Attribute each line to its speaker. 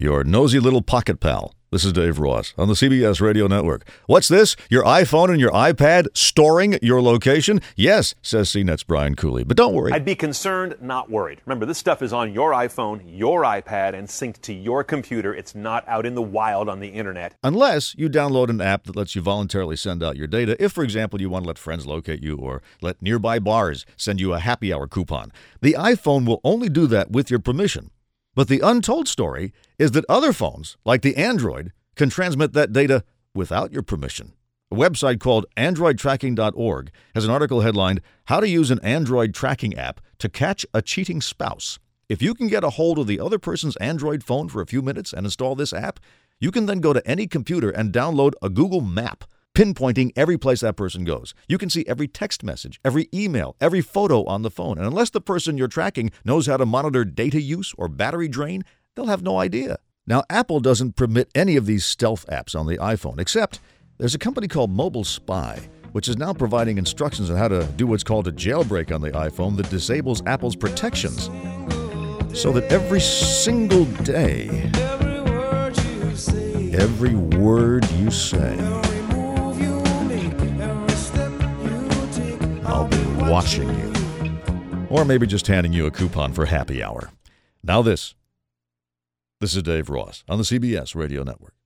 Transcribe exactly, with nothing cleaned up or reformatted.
Speaker 1: your nosy little pocket pal. This is Dave Ross on the C B S Radio Network. What's this? Your iPhone and your iPad storing your location? Yes, says C NET's Brian Cooley. But don't worry.
Speaker 2: I'd be concerned, not worried. Remember, this stuff is on your iPhone, your iPad, and synced to your computer. It's not out in the wild on the internet.
Speaker 1: Unless you download an app that lets you voluntarily send out your data. If, for example, you want to let friends locate you or let nearby bars send you a happy hour coupon. The iPhone will only do that with your permission. But the untold story is that other phones, like the Android, can transmit that data without your permission. A website called android tracking dot org has an article headlined, How to Use an Android Tracking App to Catch a Cheating Spouse. If you can get a hold of the other person's Android phone for a few minutes and install this app, you can then go to any computer and download a Google map, pinpointing every place that person goes. You can see every text message, every email, every photo on the phone. And unless the person you're tracking knows how to monitor data use or battery drain, they'll have no idea. Now, Apple doesn't permit any of these stealth apps on the iPhone, except there's a company called Mobile Spy, which is now providing instructions on how to do what's called a jailbreak on the iPhone that disables Apple's protections, so that every single day, every word you say, I'll be watching you. Or maybe just handing you a coupon for happy hour. Now this. This is Dave Ross on the C B S Radio Network.